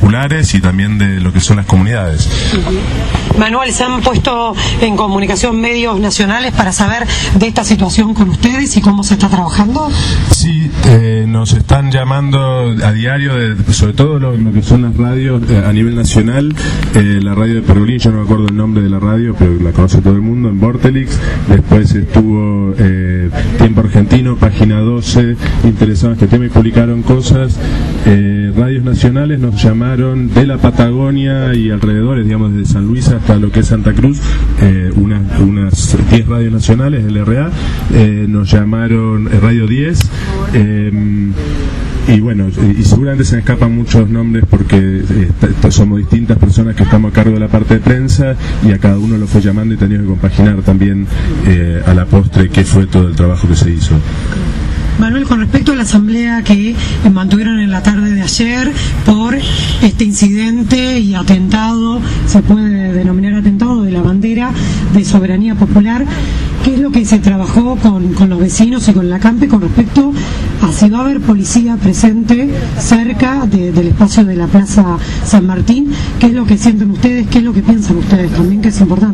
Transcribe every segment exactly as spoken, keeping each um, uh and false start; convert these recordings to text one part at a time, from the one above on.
populares y también de lo que son las comunidades. Uh-huh. Manuel, ¿se han puesto en comunicación medios nacionales para saber de esta situación con ustedes y cómo se está trabajando? Sí, eh, nos están llamando a diario, de, sobre todo lo, lo que son las radios eh, a nivel nacional. Eh, la radio de Pergolini, yo no me acuerdo el nombre de la radio, pero la conoce todo el mundo, en Vortelix. Después estuvo eh, Tiempo Argentino, Página doce, interesados en este tema y publicaron cosas. Eh, radios nacionales nos llamaron de la Patagonia y alrededores, digamos, desde San Luis hasta lo que es Santa Cruz, eh, unas unas diez radios nacionales del R A, eh, nos llamaron eh, Radio diez, eh, y bueno, y seguramente se me escapan muchos nombres porque eh, somos distintas personas que estamos a cargo de la parte de prensa y a cada uno lo fue llamando y teníamos que compaginar también eh, a la postre qué fue todo el trabajo que se hizo. Manuel, con respecto a la asamblea que mantuvieron en la tarde de ayer por este incidente y atentado, se puede denominar atentado de la bandera de soberanía popular, ¿qué es lo que se trabajó con, con los vecinos y con la CAMPE con respecto a si va a haber policía presente cerca de, del espacio de la Plaza San Martín? ¿Qué es lo que sienten ustedes? ¿Qué es lo que piensan ustedes también, que es importante?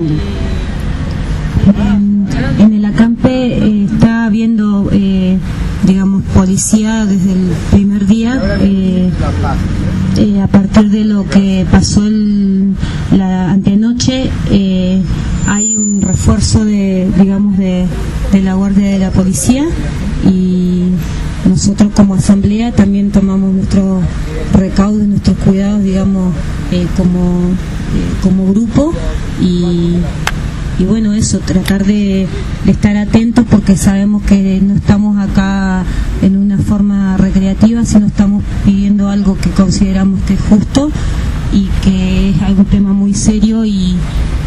En el ACAMPE eh, está habiendo, eh, digamos, policía desde el primer día. Eh, eh, a partir de lo que pasó el, la antenoche, eh, hay un refuerzo de, digamos, de, de la guardia de la policía, y nosotros como asamblea también tomamos nuestros recaudos, nuestros cuidados, digamos, eh, como, eh, como grupo, y Y bueno, eso, tratar de, de estar atentos, porque sabemos que no estamos acá en una forma recreativa, sino estamos pidiendo algo que consideramos que es justo y que es algún tema muy serio, y,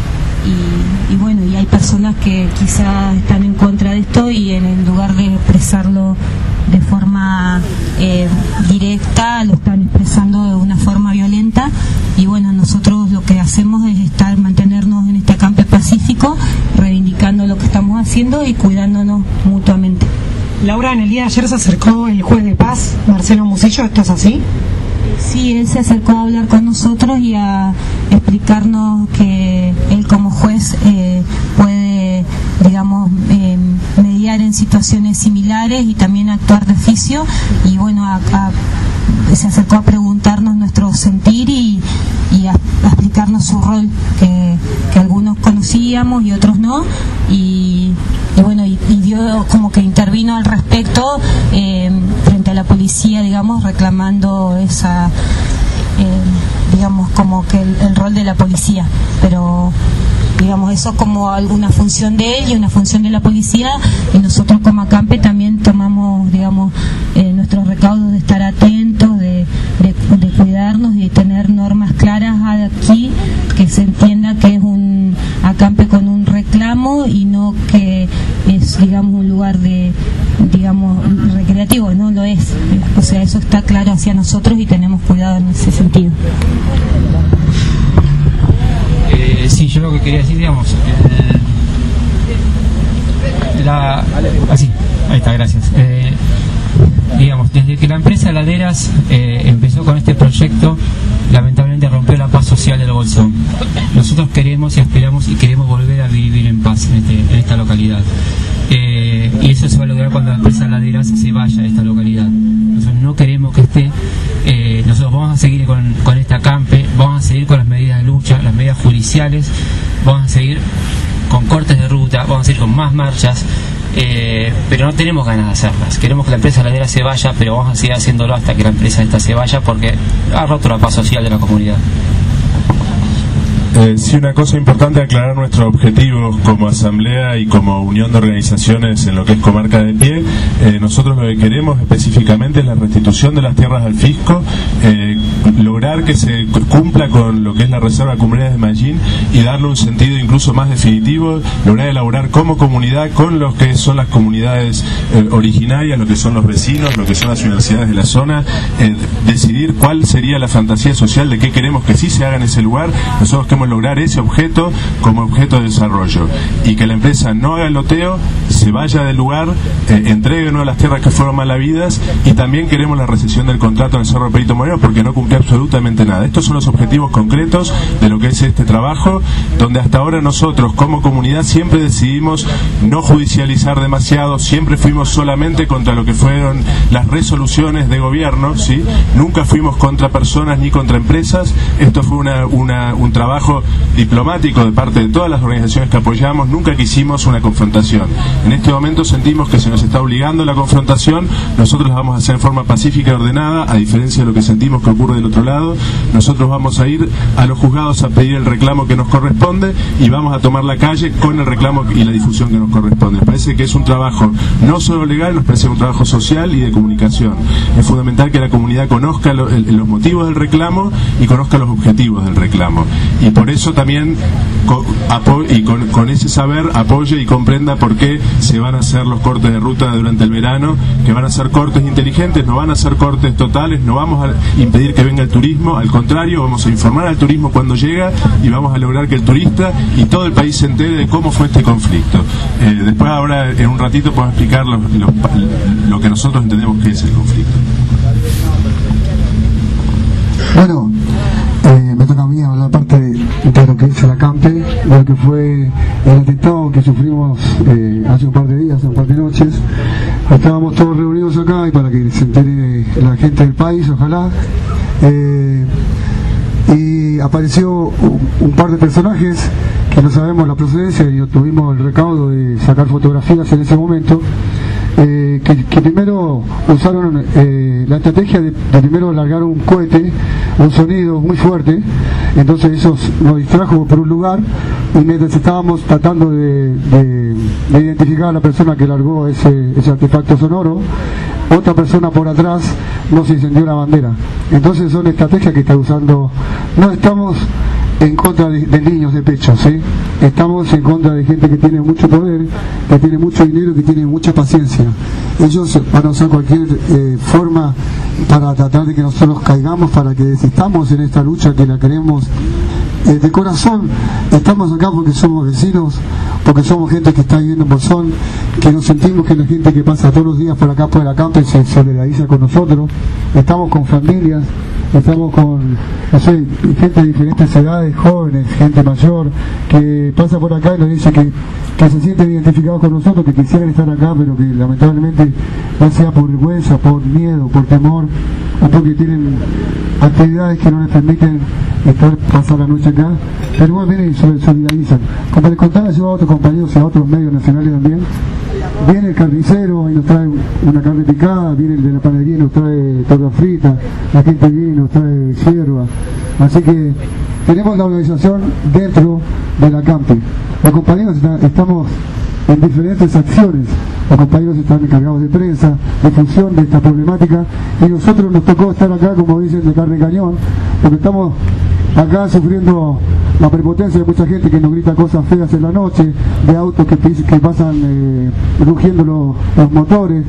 y, y bueno, y hay personas que quizás están en contra de esto y en lugar de expresarlo de forma eh, directa, lo están expresando de una forma violenta. Y bueno, nosotros lo que hacemos es estar, mantenernos en este acampe pacífico, reivindicando lo que estamos haciendo y cuidándonos mutuamente. Laura, en el día de ayer se acercó el juez de paz, Marcelo Musillo, ¿esto es así? Sí, él se acercó a hablar con nosotros y a explicarnos que él como juez eh, puede, digamos, eh, mediar en situaciones similares y también actuar de oficio, y bueno, a, a, se acercó a preguntarnos nuestro sentir y, y a, a explicarnos su rol, que, que algunos conocíamos y otros no, y, y bueno, y, y dio como que intervino al respecto eh, frente a la policía, digamos, reclamando esa, eh, digamos, como que el, el rol de la policía, pero digamos, eso como alguna función de él y una función de la policía, y nosotros como ACAMPE también tomamos, digamos, eh, nuestros recaudos de estar atentos, de, de, de cuidarnos y de tener normas claras aquí, que se entienda que es un ACAMPE con un reclamo y no que es, digamos, un lugar de, digamos, recreativo, no lo es. O sea, eso está claro hacia nosotros y tenemos cuidado en ese sentido. Eh, sí, yo lo que quería decir, digamos, el, la, así, ahí está, gracias. Eh, digamos, desde que la empresa Laderas eh, empezó con este proyecto, lamentablemente rompió la paz social del Bolsón. Nosotros queremos y aspiramos y queremos volver a vivir en paz en, este, en esta localidad. Eh, y eso se va a lograr cuando la empresa Laderas se vaya de esta localidad. Nosotros no queremos que esté. Eh, nosotros vamos a seguir con, con esta acampe, vamos a seguir con las medidas de lucha, las medidas judiciales, vamos a seguir con cortes de ruta, vamos a seguir con más marchas, eh, pero no tenemos ganas de hacerlas. Queremos que la empresa Ladera se vaya, pero vamos a seguir haciéndolo hasta que la empresa esta se vaya, porque ha roto la paz social de la comunidad. Eh, sí, una cosa importante, aclarar nuestros objetivos como asamblea y como unión de organizaciones en lo que es Comarca de Pie. Eh, nosotros lo que queremos específicamente es la restitución de las tierras al fisco, eh, lograr que se cumpla con lo que es la Reserva de Comunidades de Mallín y darle un sentido incluso más definitivo, lograr elaborar como comunidad con lo que son las comunidades eh, originarias, lo que son los vecinos, lo que son las universidades de la zona, eh, decidir cuál sería la fantasía social de qué queremos que sí se haga en ese lugar. Nosotros queremos lograr ese objeto como objeto de desarrollo y que la empresa no haga el loteo, se vaya del lugar, eh, entregue ¿no? las tierras que fueron mal habidas, y también queremos la rescisión del contrato en el Cerro Perito Moreno porque no cumplió absolutamente absolutamente nada. Estos son los objetivos concretos de lo que es este trabajo, donde hasta ahora nosotros como comunidad siempre decidimos no judicializar demasiado, siempre fuimos solamente contra lo que fueron las resoluciones de gobierno, ¿sí? Nunca fuimos contra personas ni contra empresas. Esto fue una, una, un trabajo diplomático de parte de todas las organizaciones que apoyamos. Nunca quisimos una confrontación. En este momento sentimos que se nos está obligando la confrontación. Nosotros la vamos a hacer en forma pacífica y ordenada, a diferencia de lo que sentimos que ocurre del otro lado. Nosotros vamos a ir a los juzgados a pedir el reclamo que nos corresponde y vamos a tomar la calle con el reclamo y la difusión que nos corresponde. Nos parece que es un trabajo no solo legal, nos parece un trabajo social y de comunicación. Es fundamental que la comunidad conozca lo, el, los motivos del reclamo y conozca los objetivos del reclamo. Y por eso también con, apo y con, con ese saber apoye y comprenda por qué se van a hacer los cortes de ruta durante el verano, que van a ser cortes inteligentes, no van a ser cortes totales, no vamos a impedir que venga el turismo, al contrario, vamos a informar al turismo cuando llega y vamos a lograr que el turista y todo el país se entere de cómo fue este conflicto. Eh, después ahora en un ratito podemos explicar lo, lo, lo que nosotros entendemos que es el conflicto. Bueno, eh, me toca a mí hablar parte de, de lo que es el acampe, de lo que fue el atentado que sufrimos eh, hace un par de días, hace un par de noches. Estábamos todos reunidos acá y para que se entere la gente del país, ojalá. Eh, y apareció un, un par de personajes que no sabemos la procedencia y tuvimos el recaudo de sacar fotografías en ese momento. Eh, que, que primero usaron eh, la estrategia de, de primero largar un cohete, un sonido muy fuerte, entonces eso nos distrajo por un lugar y mientras estábamos tratando de, de, de identificar a la persona que largó ese, ese artefacto sonoro, otra persona por atrás nos incendió la bandera. Entonces son estrategias que está usando. No estamos en contra de, de niños de pecho, ¿sí? Estamos en contra de gente que tiene mucho poder, que tiene mucho dinero, que tiene mucha paciencia. Ellos van a usar cualquier eh, forma para tratar de que nosotros caigamos, para que desistamos en esta lucha que la queremos eh, de corazón. Estamos acá porque somos vecinos, porque somos gente que está viviendo en Bolsón, que nos sentimos que la gente que pasa todos los días por acá por el acampe se solidariza con nosotros. Estamos con familias, estamos con, no sé, gente de diferentes edades, jóvenes, gente mayor, que pasa por acá y nos dice que, que se sienten identificados con nosotros, que quisieran estar acá, pero que lamentablemente, ya sea por vergüenza, por miedo, por temor, o porque tienen actividades que no les permiten estar, pasar la noche acá, pero bueno, vienen y se solidarizan. Como les contaba yo a otros compañeros y a otros medios nacionales también, viene el carnicero y nos trae una carne picada, viene el de la panadería y nos trae torta frita, la gente viene y nos trae hierba. Así que tenemos la organización dentro de la campi. Los compañeros está, estamos en diferentes acciones. Los compañeros están encargados de prensa, de difusión de esta problemática, y nosotros nos tocó estar acá, como dicen, de carne cañón, porque estamos acá sufriendo la prepotencia de mucha gente que nos grita cosas feas en la noche, de autos que, que pasan eh, rugiendo los, los motores,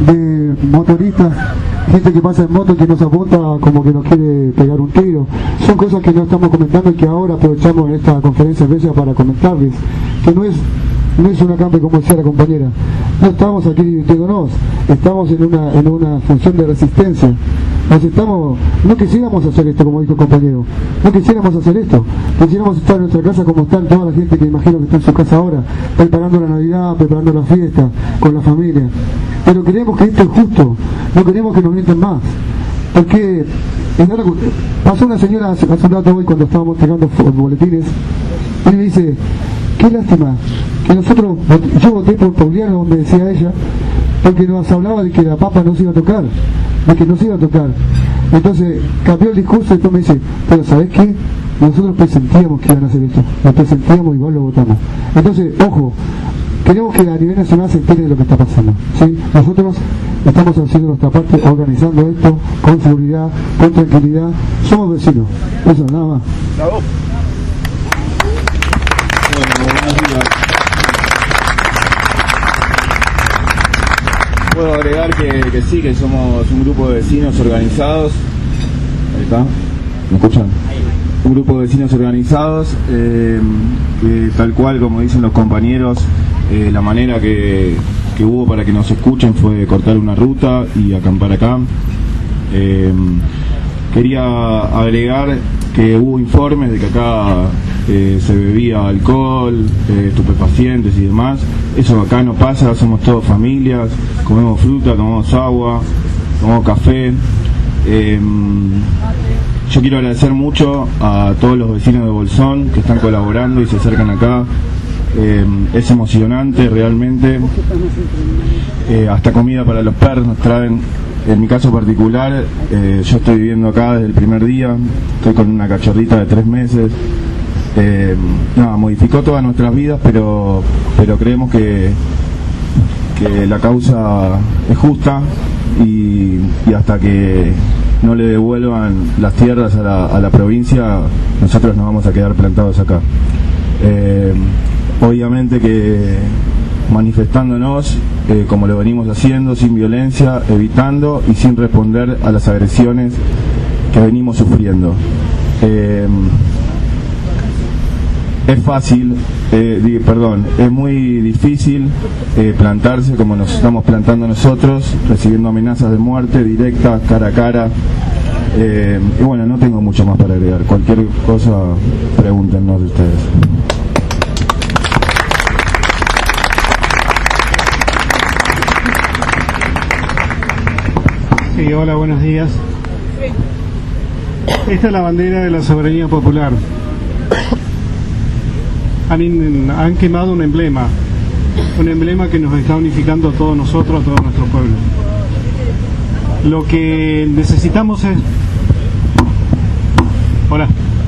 de motoristas, gente que pasa en moto que nos apunta como que nos quiere pegar un tiro. Son cosas que no estamos comentando y que ahora aprovechamos en esta conferencia de prensa para comentarles, que no es no es una campe como decía la compañera, no estamos aquí divirtiéndonos, estamos en una, en una función de resistencia. Nos estamos, no quisiéramos hacer esto, como dijo el compañero, no quisiéramos hacer esto, quisiéramos estar en nuestra casa como están toda la gente que imagino que está en su casa ahora, preparando la Navidad, preparando la fiesta, con la familia, pero queremos que esto es justo, no queremos que nos mientan más, porque pasó una señora hace, hace un rato hoy cuando estábamos entregando boletines, y me dice, qué lástima, que nosotros, yo voté por Pauliano, me decía ella, porque nos hablaba de que la papa no se iba a tocar, de que no se iba a tocar. Entonces cambió el discurso y después me dice, pero ¿sabés qué? Nosotros presentíamos que iban a hacer esto, lo presentíamos, igual lo votamos. Entonces, ojo, queremos que a nivel nacional se entere de lo que está pasando, ¿sí? Nosotros estamos haciendo nuestra parte, organizando esto con seguridad, con tranquilidad, somos vecinos, eso, nada más. Bravo. Bueno, buenos días. Puedo agregar que, que sí, que somos un grupo de vecinos organizados. Ahí está, ¿me escuchan? Un grupo de vecinos organizados, eh, que tal cual como dicen los compañeros, eh, la manera que, que hubo para que nos escuchen fue cortar una ruta y acampar acá. Eh, quería agregar que hubo informes de que acá eh, se bebía alcohol, eh, estupefacientes y demás. Eso acá no pasa, somos todos familias, comemos fruta, tomamos agua, tomamos café. Eh, yo quiero agradecer mucho a todos los vecinos de Bolsón que están colaborando y se acercan acá. Eh, es emocionante realmente. Eh, hasta comida para los perros nos traen. En mi caso particular, eh, yo estoy viviendo acá desde el primer día, estoy con una cachorrita de tres meses. Eh, nada, modificó todas nuestras vidas, pero pero creemos que, que la causa es justa y, y hasta que no le devuelvan las tierras a la, a la provincia, nosotros nos vamos a quedar plantados acá. Eh, obviamente que manifestándonos eh, como lo venimos haciendo, sin violencia, evitando y sin responder a las agresiones que venimos sufriendo. Eh, es fácil, eh, di, perdón, es muy difícil eh, plantarse como nos estamos plantando nosotros, recibiendo amenazas de muerte directas, cara a cara. Eh, y bueno, no tengo mucho más para agregar. Cualquier cosa, pregúntenos de ustedes. Sí, hola, buenos días. Esta es la bandera de la soberanía popular. Han, han quemado un emblema, un emblema que nos está unificando a todos nosotros, a todo nuestro pueblo. Lo que necesitamos es... Hola.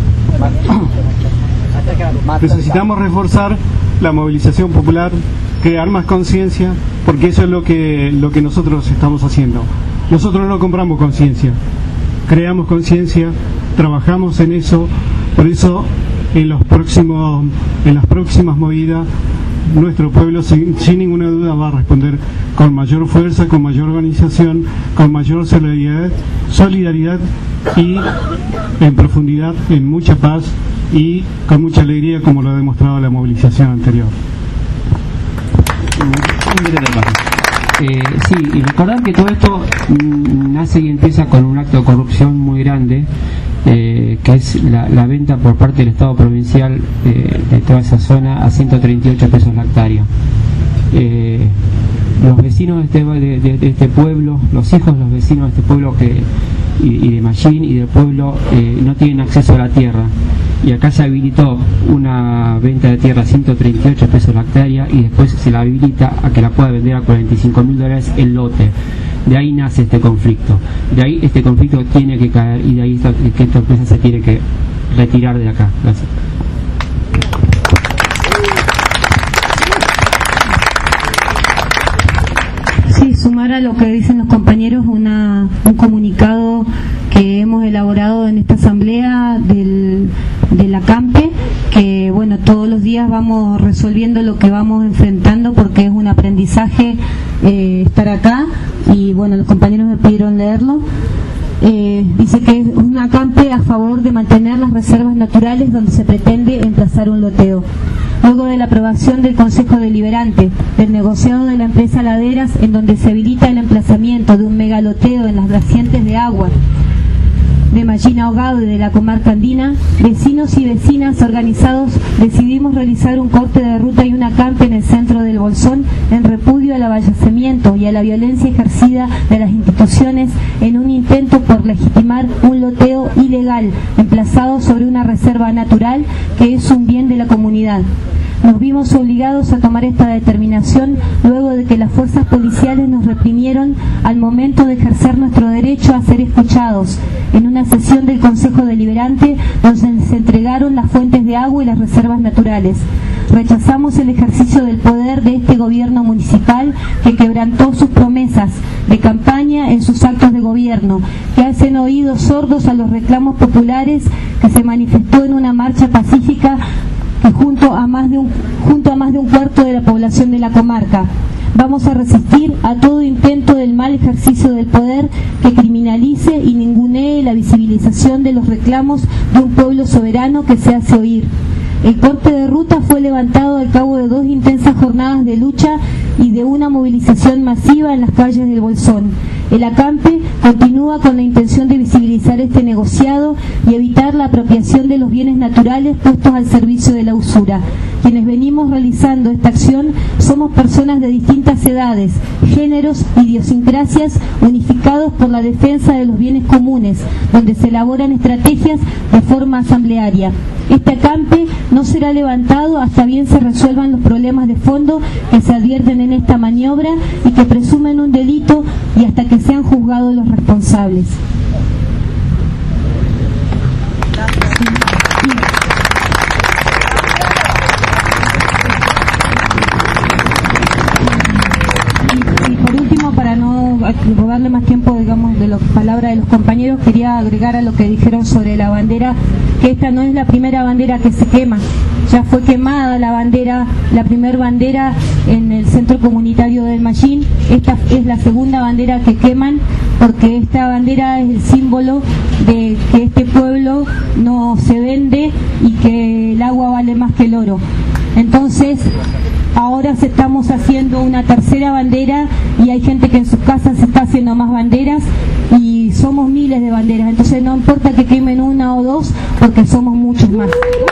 Necesitamos reforzar la movilización popular, crear más conciencia, porque eso es lo que, lo que nosotros estamos haciendo. Nosotros no compramos conciencia, creamos conciencia, trabajamos en eso, por eso en los próximos, en las próximas movidas nuestro pueblo sin, sin ninguna duda va a responder con mayor fuerza, con mayor organización, con mayor solidaridad, solidaridad y en profundidad, en mucha paz y con mucha alegría, como lo ha demostrado la movilización anterior. Eh, sí, y recordar que todo esto mm, nace y empieza con un acto de corrupción muy grande, eh, que es la, la venta por parte del Estado provincial eh, de toda esa zona a ciento treinta y ocho pesos la hectárea. Eh, los vecinos de este, de, de, de este pueblo, los hijos de los vecinos de este pueblo que y, y de Mallín y del pueblo eh, no tienen acceso a la tierra. Y acá se habilitó una venta de tierra a ciento treinta y ocho pesos la hectárea y después se la habilita a que la pueda vender a cuarenta y cinco mil dólares el lote. De ahí nace este conflicto. De ahí este conflicto tiene que caer y de ahí esta, que esta empresa se tiene que retirar de acá. Gracias. Sí, sumar a lo que dicen los compañeros una, un comunicado que hemos elaborado en esta asamblea del, de la CAMPE, que bueno, todos los días vamos resolviendo lo que vamos enfrentando porque es un aprendizaje eh, estar acá y bueno, los compañeros me pidieron leerlo. Eh, dice que es una CAMPE a favor de mantener las reservas naturales donde se pretende emplazar un loteo. Luego de la aprobación del Consejo Deliberante del negociado de la empresa Laderas, en donde se habilita el emplazamiento de un megaloteo en las vertientes de agua de Mallín Ahogado y de la comarca andina, vecinos y vecinas organizados decidimos realizar un corte de ruta y una CAMPE en el centro del Bolsón en repudio al avallacimiento y a la violencia ejercida de las instituciones en un intento por legitimar un loteo ilegal emplazado sobre una reserva natural que es un bien de la comunidad. Nos vimos obligados a tomar esta determinación luego de que las fuerzas policiales nos reprimieron al momento de ejercer nuestro derecho a ser escuchados en una sesión del Consejo Deliberante donde se entregaron las fuentes de agua y las reservas naturales. Rechazamos el ejercicio del poder de este gobierno municipal que quebrantó sus promesas de campaña en sus actos de gobierno, que hacen oídos sordos a los reclamos populares, que se manifestó en una marcha pacífica que junto a más de un, junto a más de un cuarto de la población de la comarca. Vamos a resistir a todo intento del mal ejercicio del poder que criminalice y ningunee la visibilización de los reclamos de un pueblo soberano que se hace oír. El corte de ruta fue levantado al cabo de dos intensas jornadas de lucha y de una movilización masiva en las calles del Bolsón. El acampe continúa con la intención de visibilizar este negociado y evitar la apropiación de los bienes naturales puestos al servicio de la usura. Quienes venimos realizando esta acción somos personas de distintas edades, géneros, idiosincrasias, unificados por la defensa de los bienes comunes, donde se elaboran estrategias de forma asamblearia. Este acampe no será levantado hasta bien se resuelvan los problemas de fondo que se advierten en esta maniobra y que presumen un delito y hasta que sean juzgados los responsables. Para no robarle más tiempo, digamos, de las palabras de los compañeros, quería agregar a lo que dijeron sobre la bandera, que esta no es la primera bandera que se quema. Ya fue quemada la bandera, la primera bandera en el centro comunitario del Mallín. Esta es la segunda bandera que queman, porque esta bandera es el símbolo de que este pueblo no se vende y que el agua vale más que el oro. Entonces, ahora se estamos haciendo una tercera bandera y hay gente que en sus casas está haciendo más banderas y somos miles de banderas. Entonces no importa que quemen una o dos porque somos muchos más.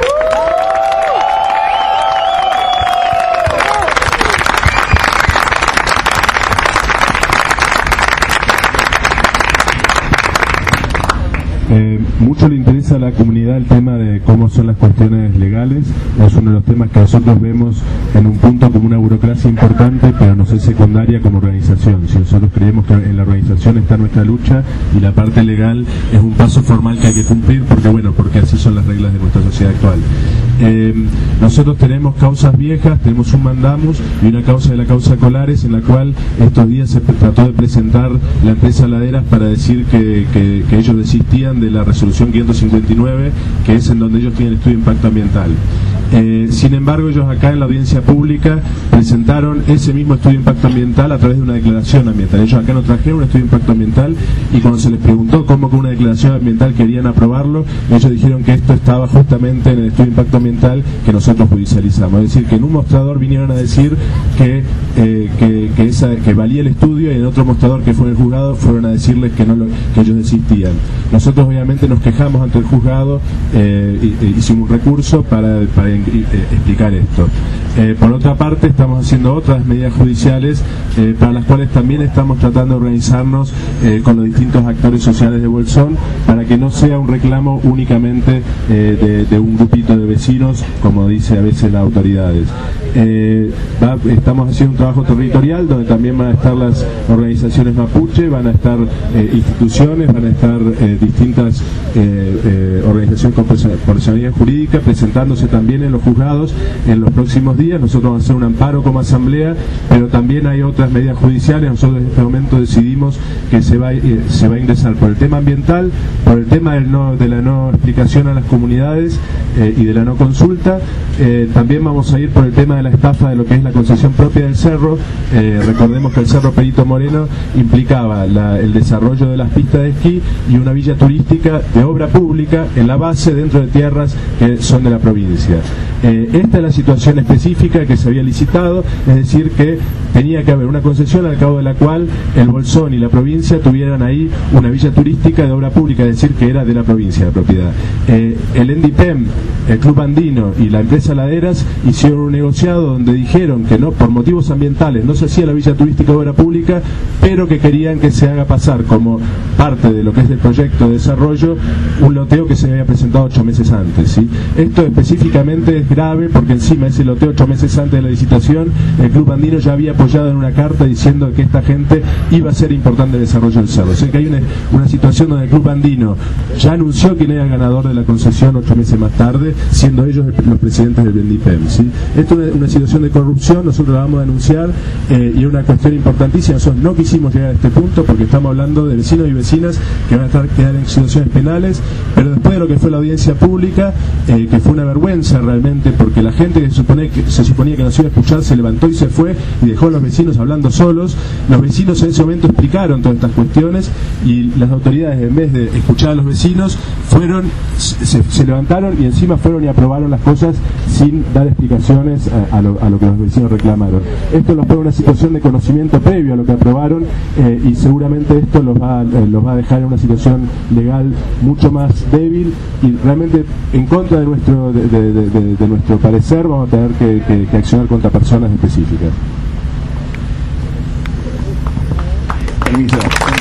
Eh, mucho le interesa a la comunidad el tema de cómo son las cuestiones legales. Es uno de los temas que nosotros vemos en un punto como una burocracia importante, pero no es secundaria como organización. Si nosotros creemos que en la organización está nuestra lucha y la parte legal es un paso formal que hay que cumplir, porque bueno, porque así son las reglas de nuestra sociedad actual. Eh, nosotros tenemos causas viejas, tenemos un mandamus y una causa de la causa Colares, en la cual estos días se trató de presentar la empresa Laderas para decir que, que, que ellos desistían de la resolución quinientos cincuenta y nueve, que es en donde ellos tienen estudio de impacto ambiental. Eh, sin embargo, ellos acá en la audiencia pública presentaron ese mismo estudio de impacto ambiental a través de una declaración ambiental. Ellos acá no trajeron un estudio de impacto ambiental y cuando se les preguntó cómo con una declaración ambiental querían aprobarlo, ellos dijeron que esto estaba justamente en el estudio de impacto ambiental que nosotros judicializamos. Es decir, que en un mostrador vinieron a decir que, eh, que, que, esa, que valía el estudio y en otro mostrador que fue en el juzgado fueron a decirles que, no lo, que ellos desistían. Nosotros obviamente nos quejamos ante el juzgado, eh, y, y hicimos un recurso para, para explicar esto. Eh, por otra parte, estamos haciendo otras medidas judiciales eh, para las cuales también estamos tratando de organizarnos eh, con los distintos actores sociales de Bolsón para que no sea un reclamo únicamente eh, de, de un grupito de vecinos, como dice a veces las autoridades. Eh, va, estamos haciendo un trabajo territorial donde también van a estar las organizaciones mapuche, van a estar eh, instituciones, van a estar eh, distintas eh, eh, organizaciones con personalidad jurídica presentándose también en los juzgados en los próximos días. Nosotros vamos a hacer un amparo como asamblea, pero también hay otras medidas judiciales. Nosotros en este momento decidimos que se va, eh, se va a ingresar por el tema ambiental, por el tema del no, de la no explicación a las comunidades eh, y de la no consulta. Eh, también vamos a ir por el tema de la estafa de lo que es la concesión propia del cerro. Eh, recordemos que el Cerro Perito Moreno implicaba la, el desarrollo de las pistas de esquí y una villa turística de obra pública en la base dentro de tierras que son de la provincia. Eh, esta es la situación específica que se había licitado, es decir que tenía que haber una concesión al cabo de la cual el Bolsón y la provincia tuvieran ahí una villa turística de obra pública, es decir que era de la provincia la propiedad. Eh, el ENDIPEM, el Club Andino y la empresa Laderas hicieron un negociado donde dijeron que no, por motivos ambientales no se hacía la villa turística de obra pública, pero que querían que se haga pasar como parte de lo que es el proyecto de desarrollo un loteo que se había presentado ocho meses antes, ¿sí? Esto específicamente es grave porque encima ese loteo ocho meses antes de la licitación el Club Andino ya había apoyado en una carta diciendo que esta gente iba a ser importante el desarrollo del cerro. O sea que hay una, una situación donde el Club Andino ya anunció quién era el ganador de la concesión ocho meses más tarde, siendo ellos los presidentes del ENDIPEM, ¿sí? Esto es una situación de corrupción, nosotros la vamos a denunciar eh, y es una cuestión importantísima. Nosotros no quisimos llegar a este punto porque estamos hablando de vecinos y vecinas que van a estar quedar en situaciones penales, pero después después de lo que fue la audiencia pública, eh, que fue una vergüenza realmente, porque la gente que se, supone que se suponía que nos iba a escuchar se levantó y se fue y dejó a los vecinos hablando solos. Los vecinos en ese momento explicaron todas estas cuestiones y las autoridades, en vez de escuchar a los vecinos, fueron se, se levantaron y encima fueron y aprobaron las cosas sin dar explicaciones a, a, lo, a lo que los vecinos reclamaron. Esto los pone en una situación de conocimiento previo a lo que aprobaron, eh, y seguramente esto los va, eh, los va a dejar en una situación legal mucho más débil, y realmente en contra de nuestro de, de, de, de, de nuestro parecer vamos a tener que, que, que accionar contra personas específicas. Permiso.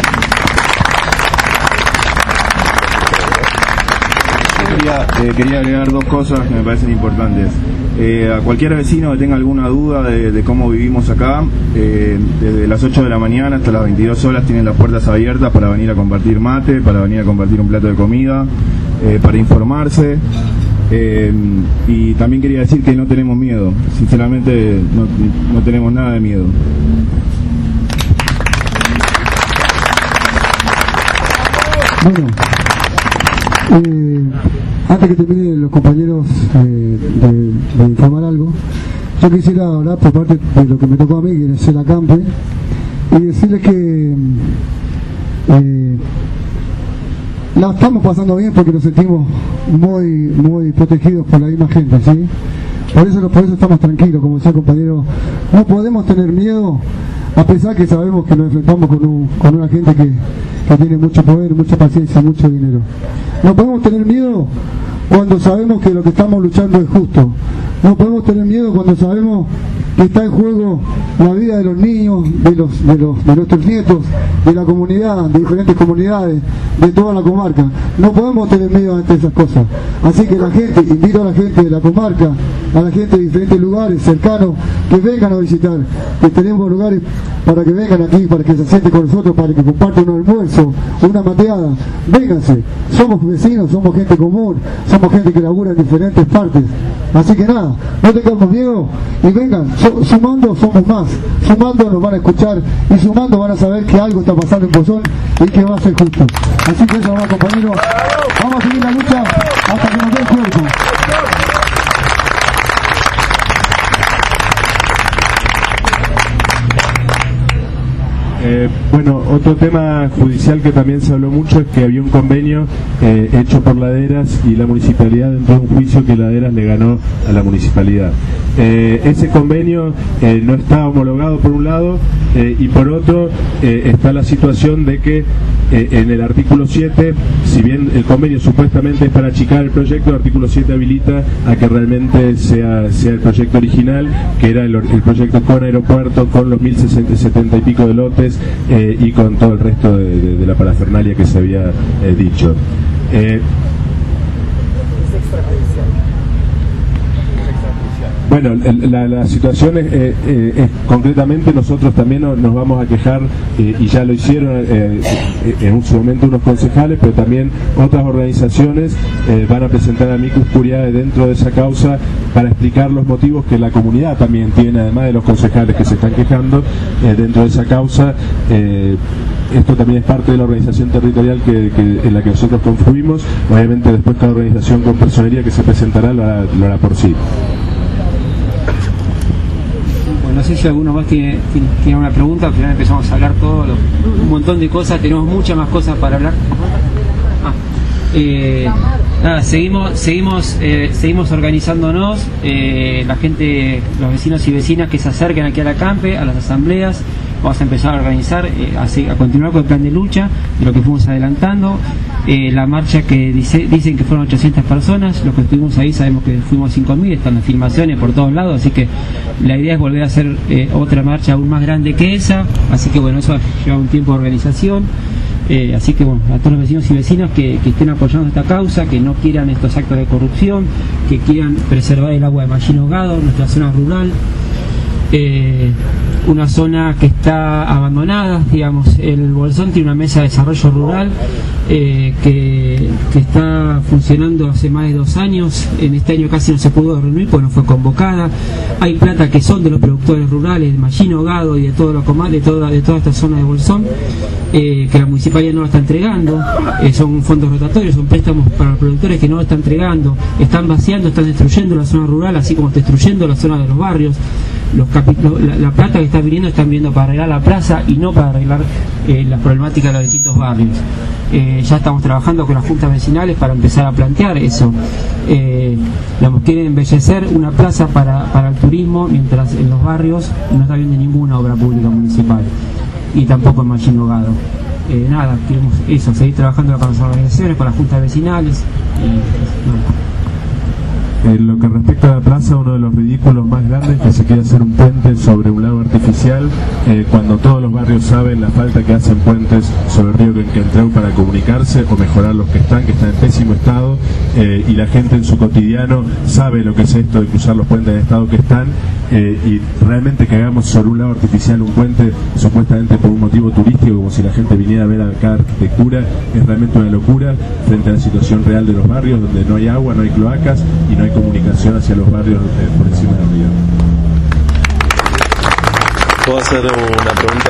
Quería, eh, quería agregar dos cosas que me parecen importantes. Eh, a cualquier vecino que tenga alguna duda de, de cómo vivimos acá, eh, desde las ocho de la mañana hasta las veintidós horas tienen las puertas abiertas para venir a compartir mate, para venir a compartir un plato de comida, eh, para informarse. Eh, y también quería decir que no tenemos miedo, sinceramente no, no tenemos nada de miedo. Bueno, eh, antes que terminen los compañeros eh, de, de informar algo, yo quisiera hablar por parte de lo que me tocó a mí, que es el acampe, y decirles que eh, la estamos pasando bien porque nos sentimos muy muy protegidos por la misma gente, ¿sí? Por eso, por eso estamos tranquilos, como decía el compañero, no podemos tener miedo, a pesar que sabemos que nos enfrentamos con, un, con una gente que, que tiene mucho poder, mucha paciencia, mucho dinero. No podemos tener miedo cuando sabemos que lo que estamos luchando es justo. No podemos tener miedo cuando sabemos que está en juego la vida de los niños, de los, de los, de nuestros nietos, de la comunidad, de diferentes comunidades, de toda la comarca. No podemos tener miedo ante esas cosas. Así que la gente, invito a la gente de la comarca, a la gente de diferentes lugares cercanos, que vengan a visitar, que tenemos lugares para que vengan aquí, para que se sienten con nosotros, para que compartan un almuerzo, una mateada. Vénganse, somos vecinos, somos gente común, somos gente que labura en diferentes partes. Así que nada, no tengamos miedo y vengan, so, sumando somos más, sumando nos van a escuchar y sumando van a saber que algo está pasando en Bolsón y que va a ser justo. Así que eso va, compañeros, vamos a seguir la lucha hasta que nos dé el cuerpo. Eh, bueno, otro tema judicial que también se habló mucho es que había un convenio eh, hecho por Laderas y la municipalidad dentro de un juicio que Laderas le ganó a la municipalidad. Eh, ese convenio eh, no está homologado por un lado eh, y por otro eh, está la situación de que eh, en el artículo siete, si bien el convenio supuestamente es para achicar el proyecto, el artículo siete habilita a que realmente sea, sea el proyecto original, que era el, el proyecto con aeropuerto, con los mil setenta y pico de lotes eh, y con todo el resto de, de, de la parafernalia que se había eh, dicho. Eh, Bueno, la, la situación es, eh, eh, es concretamente nosotros también nos, nos vamos a quejar eh, y ya lo hicieron eh, en su momento unos concejales, pero también otras organizaciones eh, van a presentar amicus curiae dentro de esa causa para explicar los motivos que la comunidad también tiene, además de los concejales que se están quejando eh, dentro de esa causa. Eh, esto también es parte de la organización territorial que, que, en la que nosotros confluimos. Obviamente después cada organización con personería que se presentará lo hará, lo hará por sí. No sé si alguno más tiene, tiene, tiene una pregunta, al final empezamos a hablar todo, lo, un montón de cosas, tenemos muchas más cosas para hablar. Ah, eh, nada, seguimos seguimos eh, seguimos organizándonos, eh, la gente, los vecinos y vecinas que se acerquen aquí a la campe, a las asambleas, vamos a empezar a organizar, eh, a, a continuar con el plan de lucha, de lo que fuimos adelantando. Eh, la marcha que dice, dicen que fueron ochocientas personas, los que estuvimos ahí sabemos que fuimos cinco mil, están las filmaciones por todos lados, así que la idea es volver a hacer eh, otra marcha aún más grande que esa, así que bueno, eso lleva un tiempo de organización, eh, así que bueno, a todos los vecinos y vecinas que, que estén apoyando esta causa, que no quieran estos actos de corrupción, que quieran preservar el agua de Mallín Hogado, nuestra zona rural, eh, una zona que está abandonada, digamos, el Bolsón tiene una mesa de desarrollo rural eh, que, que está funcionando hace más de dos años. En este año casi no se pudo reunir porque no fue convocada. Hay plata que son de los productores rurales, de Mallino, Gado y de todo lo comal, de toda, de toda esta zona de Bolsón, eh, que la municipalidad no lo está entregando. Eh, son fondos rotatorios, son préstamos para los productores que no lo están entregando. Están vaciando, están destruyendo la zona rural, así como destruyendo la zona de los barrios. Los capi la, la plata que está viniendo están viniendo para arreglar la plaza y no para arreglar eh, las problemáticas de los distintos barrios. Eh, ya estamos trabajando con las juntas vecinales para empezar a plantear eso. Eh, digamos, quieren embellecer una plaza para, para el turismo, mientras en los barrios no está viendo ninguna obra pública municipal y tampoco en Mallino Gado. Eh, nada, queremos eso, seguir trabajando con las organizaciones, con las juntas vecinales. Eh, no. En lo que respecta a la plaza, uno de los ridículos más grandes es que se quiere hacer un puente sobre un lago artificial, eh, cuando todos los barrios saben la falta que hacen puentes sobre el río Quenquentreu para comunicarse o mejorar los que están, que están en pésimo estado, eh, y la gente en su cotidiano sabe lo que es esto de cruzar los puentes de estado que están, eh, y realmente que hagamos sobre un lago artificial un puente supuestamente por un motivo turístico, como si la gente viniera a ver acá arquitectura, es realmente una locura frente a la situación real de los barrios, donde no hay agua, no hay cloacas y no hay comunicación hacia los barrios eh, por encima del río. ¿Puedo hacer una pregunta?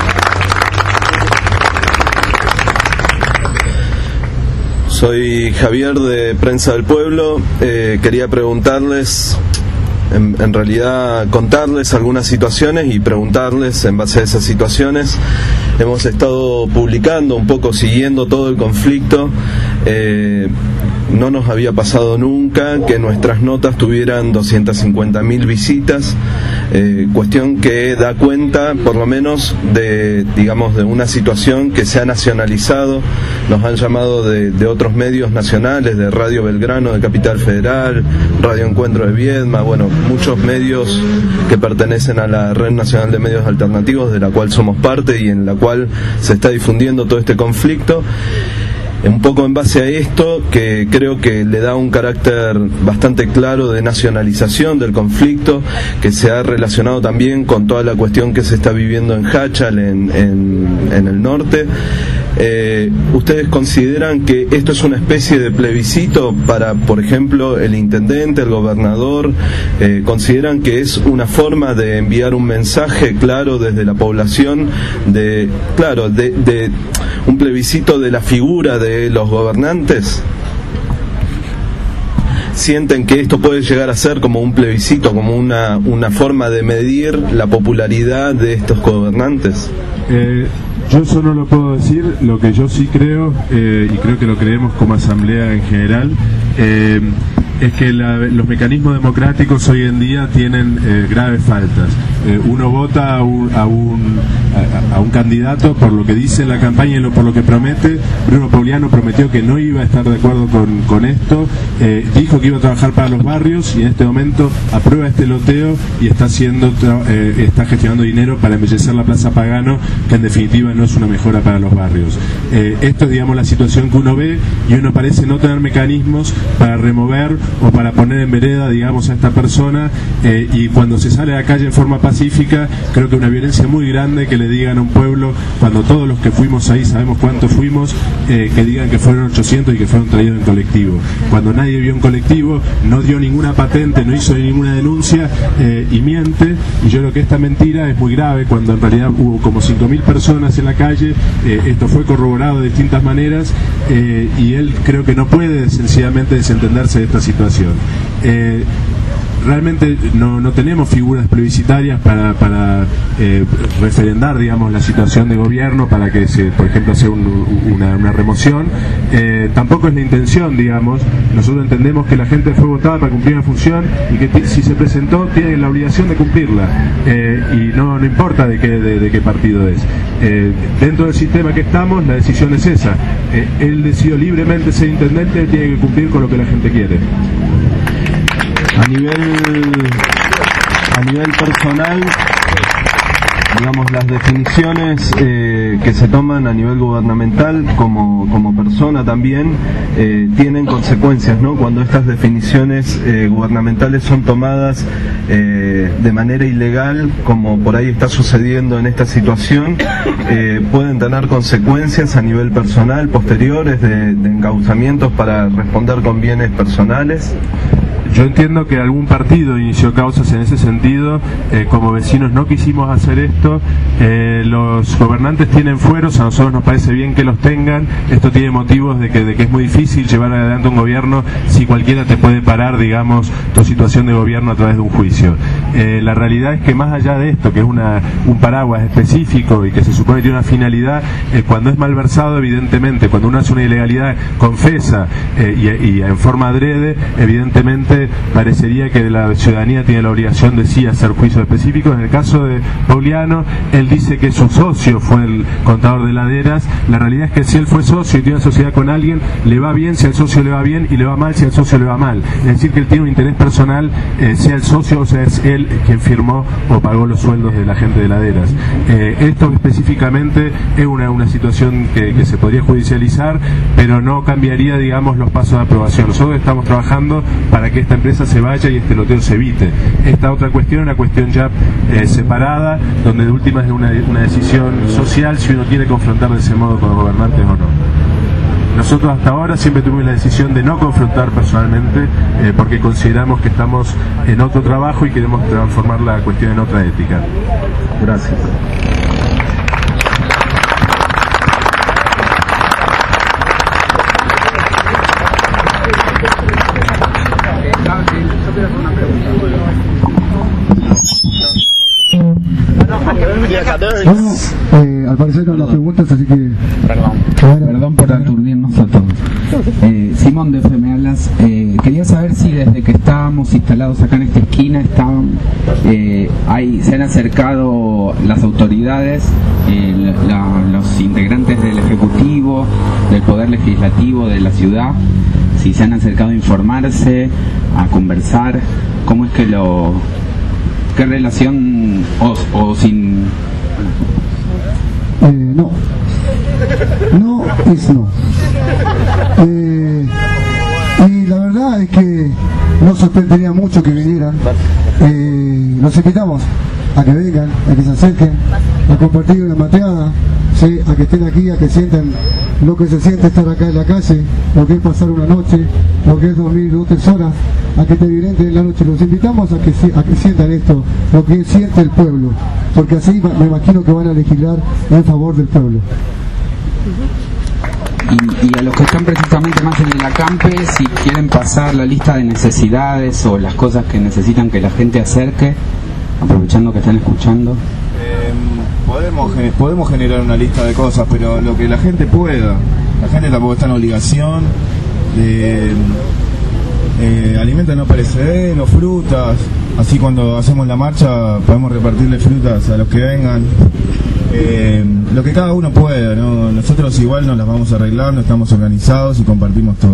Soy Javier de Prensa del Pueblo. Eh, quería preguntarles, en, en realidad contarles algunas situaciones y preguntarles en base a esas situaciones. Hemos estado publicando un poco, siguiendo todo el conflicto. Eh, no nos había pasado nunca que nuestras notas tuvieran doscientas cincuenta mil visitas, eh, cuestión que da cuenta por lo menos de, digamos, de una situación que se ha nacionalizado. Nos han llamado de, de otros medios nacionales, de Radio Belgrano de Capital Federal, Radio Encuentro de Viedma, bueno, muchos medios que pertenecen a la Red Nacional de Medios Alternativos, de la cual somos parte y en la cual se está difundiendo todo este conflicto. Un poco en base a esto, que creo que le da un carácter bastante claro de nacionalización del conflicto, que se ha relacionado también con toda la cuestión que se está viviendo en Hachal, en, en, en el norte. Eh, ¿Ustedes consideran que esto es una especie de plebiscito para, por ejemplo, el intendente, el gobernador? Eh, ¿Consideran que es una forma de enviar un mensaje claro desde la población, de, claro, de, de un plebiscito de la figura de los gobernantes? ¿Sienten que esto puede llegar a ser como un plebiscito, como una, una forma de medir la popularidad de estos gobernantes? Eh, yo eso no lo puedo decir. Lo que yo sí creo, eh, y creo que lo creemos como asamblea en general, eh, es que la, los mecanismos democráticos hoy en día tienen eh, graves faltas. Eh, uno vota a un, a, un, a, a un candidato por lo que dice en la campaña y lo, por lo que promete. Bruno Pauliano prometió que no iba a estar de acuerdo con, con esto, eh, dijo que iba a trabajar para los barrios y en este momento aprueba este loteo y está haciendo eh, está gestionando dinero para embellecer la Plaza Pagano, que en definitiva no es una mejora para los barrios. Eh, esto es, digamos, la situación que uno ve, y uno parece no tener mecanismos para remover o para poner en vereda, digamos, a esta persona, eh, y cuando se sale a la calle en forma pacífica, creo que una violencia muy grande que le digan a un pueblo, cuando todos los que fuimos ahí sabemos cuántos fuimos, eh, que digan que fueron ochocientos y que fueron traídos en colectivo. Cuando nadie vio un colectivo, no dio ninguna patente, no hizo ninguna denuncia, eh, y miente, y yo creo que esta mentira es muy grave, cuando en realidad hubo como cinco mil personas en la calle. Eh, esto fue corroborado de distintas maneras, eh, y él creo que no puede sencillamente desentenderse de esta situación. Eh, realmente no, no tenemos figuras plebiscitarias para, para eh, referendar, digamos, la situación de gobierno, para que se, por ejemplo, sea un, una, una remoción. Eh, tampoco es la intención, digamos. Nosotros entendemos que la gente fue votada para cumplir una función y que t- si se presentó tiene la obligación de cumplirla, eh, y no, no importa de qué, de, de qué partido es. Eh, dentro del sistema que estamos, la decisión es esa. Eh, él decidió libremente ser intendente, tiene que cumplir con lo que la gente quiere. A nivel, a nivel personal, digamos, las definiciones eh, que se toman a nivel gubernamental como, como persona también eh, tienen consecuencias, ¿no? Cuando estas definiciones eh, gubernamentales son tomadas eh, de manera ilegal, como por ahí está sucediendo en esta situación, eh, pueden tener consecuencias a nivel personal posteriores de, de encauzamientos para responder con bienes personales. Yo entiendo que algún partido inició causas en ese sentido, eh, como vecinos no quisimos hacer esto, eh, los gobernantes tienen fueros, a nosotros nos parece bien que los tengan, esto tiene motivos de que, de que es muy difícil llevar adelante un gobierno si cualquiera te puede parar, digamos, tu situación de gobierno a través de un juicio. Eh, la realidad es que más allá de esto, que es una, un paraguas específico y que se supone que tiene una finalidad, eh, cuando es malversado, evidentemente, cuando uno hace una ilegalidad, confesa eh, y, y en forma adrede, evidentemente parecería que la ciudadanía tiene la obligación de sí hacer juicios específicos. En el caso de Pauliano, él dice que su socio fue el contador de laderas. La realidad es que si él fue socio y tiene una sociedad con alguien, le va bien si al socio le va bien y le va mal si al socio le va mal. Es decir, que él tiene un interés personal, eh, sea el socio o sea es él quien firmó o pagó los sueldos de la gente de laderas. Eh, esto específicamente es una, una situación que, que se podría judicializar, pero no cambiaría, digamos, los pasos de aprobación. Nosotros estamos trabajando para que esta empresa se vaya y este loteo se evite. Esta otra cuestión es una cuestión ya eh, separada, donde de última es una, una decisión social si uno quiere confrontar de ese modo con los gobernantes o no. Nosotros hasta ahora siempre tuvimos la decisión de no confrontar personalmente eh, porque consideramos que estamos en otro trabajo y queremos transformar la cuestión en otra ética. Gracias. Bueno, eh, al parecer no las preguntas, así que... Perdón, perdón por aturdirnos a todos. Eh, Simón de F me hablas. Eh, quería saber si desde que estábamos instalados acá en esta esquina estaban, eh, hay, se han acercado las autoridades, eh, la, los integrantes del Ejecutivo, del Poder Legislativo de la ciudad, si se han acercado a informarse, a conversar, cómo es que lo... ¿Qué relación o, o sin...? Eh, no. No es no. Eh, y la verdad es que no sorprendería mucho que vinieran. Eh, los invitamos a que vengan, a que se acerquen, a compartir una mateada, ¿sí? A que estén aquí, a que sientan lo que se siente estar acá en la calle, lo que es pasar una noche, lo que es dormir dos o tres horas, a que te violenten en la noche. Los invitamos a que, a que sientan esto, lo que siente el pueblo, porque así me imagino que van a legislar en favor del pueblo. Y, y a los que están precisamente más en el acampe, si quieren pasar la lista de necesidades o las cosas que necesitan que la gente acerque, aprovechando que están escuchando. Eh, podemos, podemos generar una lista de cosas, pero lo que la gente pueda. La gente tampoco está en obligación de eh, alimentos no perecederos, frutas. Así cuando hacemos la marcha podemos repartirle frutas a los que vengan. Eh, lo que cada uno pueda, ¿no? Nosotros igual nos las vamos arreglando, estamos organizados y compartimos todo.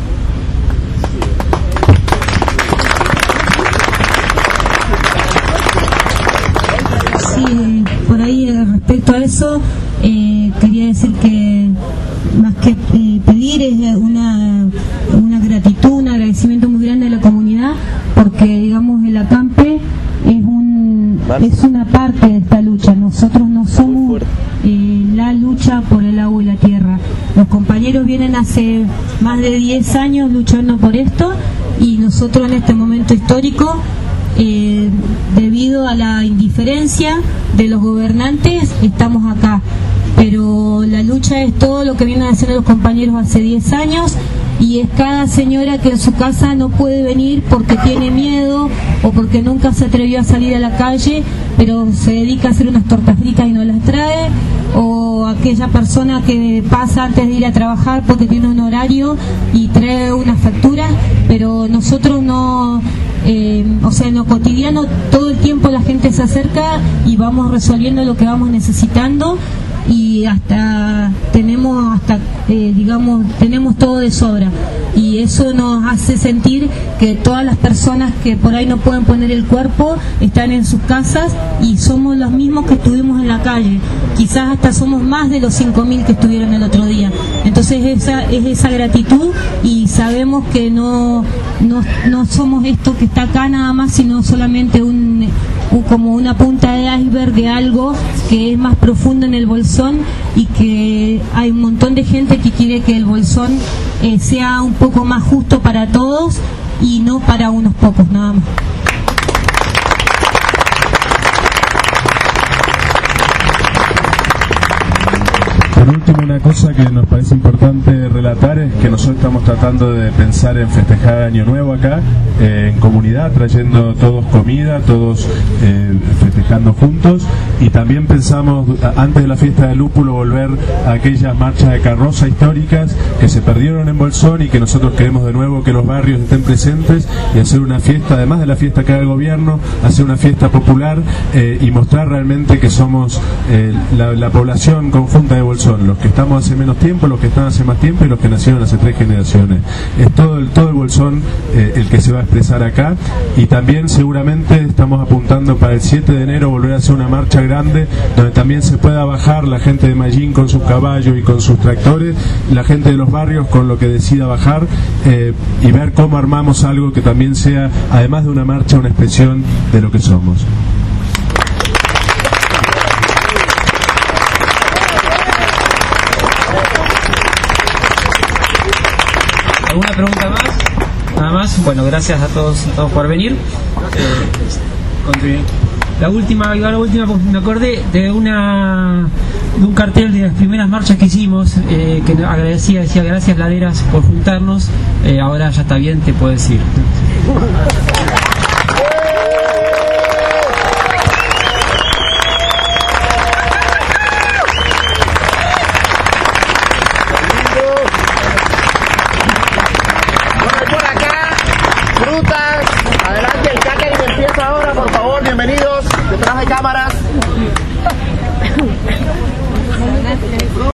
Sí, por ahí respecto a eso, eh, quería decir que más que eh, pedir es una, una gratitud, un agradecimiento muy grande a la comunidad, porque digamos el acampe es un es una parte de esta lucha. Nosotros no somos eh, la lucha por el agua y la tierra. Los compañeros vienen hace más de diez años luchando por esto y nosotros en este momento histórico, eh, debido a la indiferencia de los gobernantes, estamos acá. Pero la lucha es todo lo que vienen haciendo los compañeros hace diez años y es cada señora que en su casa no puede venir porque tiene miedo o porque nunca se atrevió a salir a la calle, pero se dedica a hacer unas tortas fritas y no las trae, o aquella persona que pasa antes de ir a trabajar porque tiene un horario y trae unas facturas, pero nosotros no, eh, o sea, en lo cotidiano todo el tiempo la gente se acerca y vamos resolviendo lo que vamos necesitando. y hasta tenemos hasta eh, digamos tenemos todo de sobra, y eso nos hace sentir que todas las personas que por ahí no pueden poner el cuerpo están en sus casas y somos los mismos que estuvimos en la calle, quizás hasta somos más de los cinco mil que estuvieron el otro día. Entonces esa es esa gratitud, y sabemos que no, no, no somos esto que está acá nada más, sino solamente un, un como una punta de iceberg de algo que es más profundo en el Bolsón, y que hay un montón de gente que quiere que el Bolsón eh, sea un poco más justo para todos y no para unos pocos nada más. Por último, una cosa que nos parece importante relatar es que nosotros estamos tratando de pensar en festejar Año Nuevo acá, eh, en comunidad, trayendo todos comida, todos eh, festejando juntos, y también pensamos, antes de la fiesta del lúpulo, volver a aquellas marchas de carroza históricas que se perdieron en Bolsón y que nosotros queremos de nuevo que los barrios estén presentes, y hacer una fiesta, además de la fiesta que haga el gobierno, hacer una fiesta popular eh, y mostrar realmente que somos eh, la, la población conjunta de Bolsón, los que estamos hace menos tiempo, los que están hace más tiempo y los que nacieron hace tres generaciones. Es todo el, todo el Bolsón eh, el que se va a expresar acá, y también seguramente estamos apuntando para el siete de enero volver a hacer una marcha grande donde también se pueda bajar la gente de Mallín con sus caballos y con sus tractores, la gente de los barrios con lo que decida bajar, eh, y ver cómo armamos algo que también sea, además de una marcha, una expresión de lo que somos. ¿Alguna pregunta más? Nada más. Bueno, gracias a todos, a todos por venir. Eh, la última, iba la última, porque me acordé de una de un cartel de las primeras marchas que hicimos, eh, que agradecía, decía gracias Laderas por juntarnos. Eh, ahora ya está bien, te puedes ir. Bienvenidos detrás de cámara.